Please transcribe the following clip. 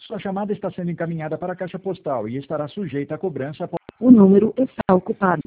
Sua chamada está sendo encaminhada para a caixa postal e estará sujeita a cobrança após... O número está ocupado.